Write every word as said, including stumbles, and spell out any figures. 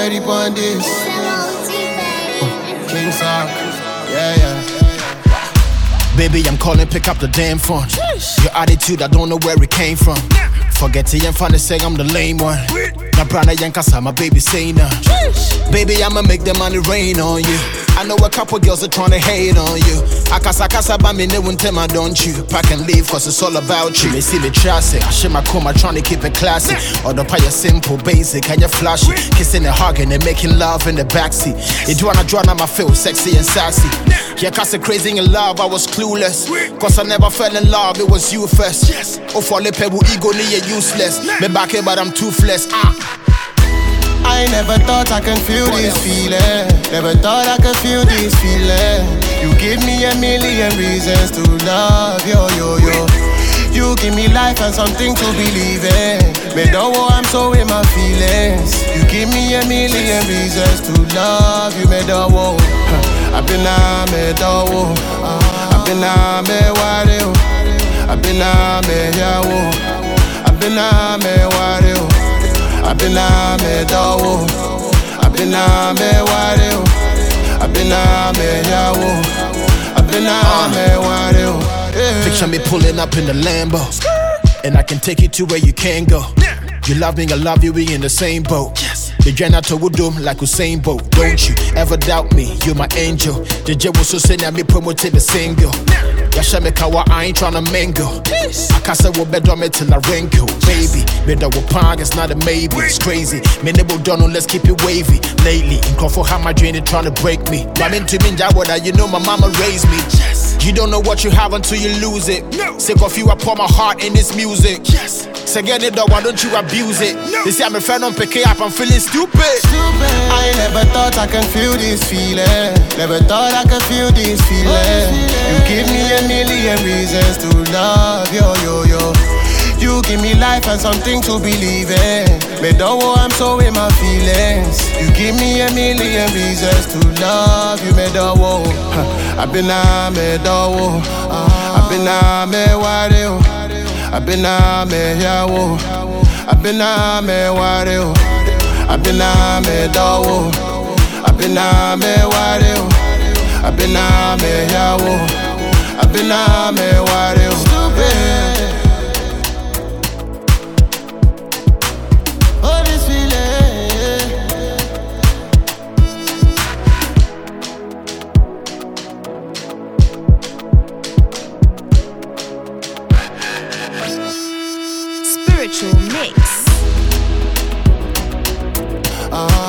ready for this. King Sock, yeah, yeah. Baby, I'm calling, pick up the damn phone. Your attitude, I don't know where it came from. Forget it, I'm finna say I'm the lame one. My brother Yankasa, my baby say nah. Baby, I'ma make the money rain on you. I know a couple girls are trying to hate on you. Akasa kasa ba me ne won't tell my don't you. Pack and leave cause it's all about you. They see me trashy, I share my coma trying to keep it classy. Or the pie simple, basic, and you flashy. Kissing and hugging and making love in the backseat. You do wanna draw now I feel sexy and sassy. Yeah, cause I'm crazy in love, I was clueless. Cause I never fell in love, it was you first. Oh, for the pebble ego, you're useless. Me back here, but I'm toothless. Ah. I never thought I can feel this feeling. Never thought I could feel this feeling. You give me a million reasons to love, yo, yo, yo. You give me life and something to believe in. Me don't want, I'm so in my feelings. You give me a million reasons to love you, me don't want. I've been a me don't want. I've been a me worry. I've been a me yawo. I've been a me worry. I've been a me dawo, I've been a me worry, I've been a me yawo, I've been a me worry. Picture me pulling up in the Lambo, and I can take you to where you can't go. You love me, I love you, we in the same boat. The janitor would do like Usain Bolt. Don't you ever doubt me, you're my angel. The J was so saying me promoted the single. Yasha me kawa, I ain't tryna mingle. I can't say what better me till I wrinkle. Baby, me da wo pang, it's not a maybe. It's crazy, me never done, let's keep it wavy. Lately, in for how my drain is tryna break me. But into me, that you know my mama raised me. You don't know what you have until you lose it. Sick of you, I pour my heart in this music. So get it dog, why don't you abuse it? They say I'm a friend, don't pick it up, I'm feeling stupid. Stupid. I never thought I can feel this feeling. Never thought I could feel this feeling. You give me a million reasons to love, yo, yo, yo. You give me life and something to believe in. Me don't want, I'm so in my feelings. You give me a million reasons to love you, me don't want. I've been a me don't want. I've been a me worry. I've been a me yawo, I've been a me worry, I've been a me dawo, I've been a me worry, I've been a me yawo, I've been a me worry. Stupid. Oh, this Spiritual Mix. Uh-huh.